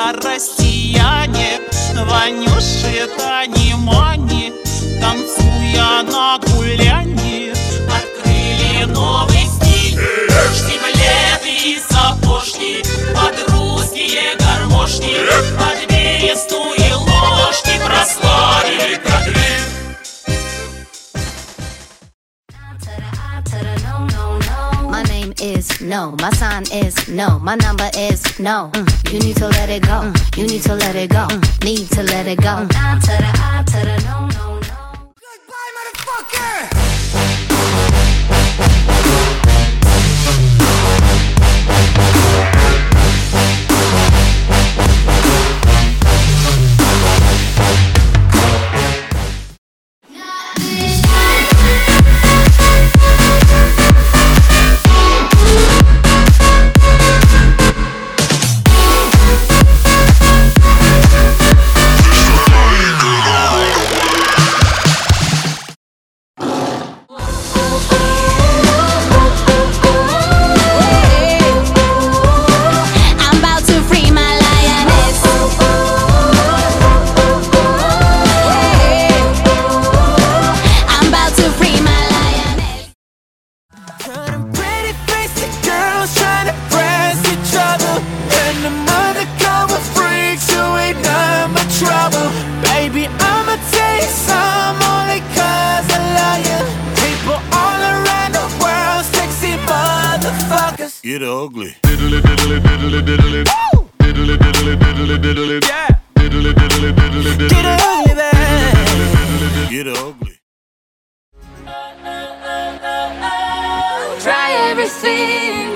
это россияне, Ванюши, Тани, Мани, танцуя на гуляне, открыли новый стиль. Штиблеты и сапожки под русские гармошки, под берестные ложки прославили кадриль. My name is no, my sign is no, my number is no. You need to let it go, you need to let it go, need to let it go. Nah to the I to the no, no, no. Goodbye, motherfucker! Get ugly. Diddly diddly diddly diddly. Diddly diddly diddly diddly. Yeah. Diddly diddly diddly diddly. Get ugly, man. Get ugly. Try everything.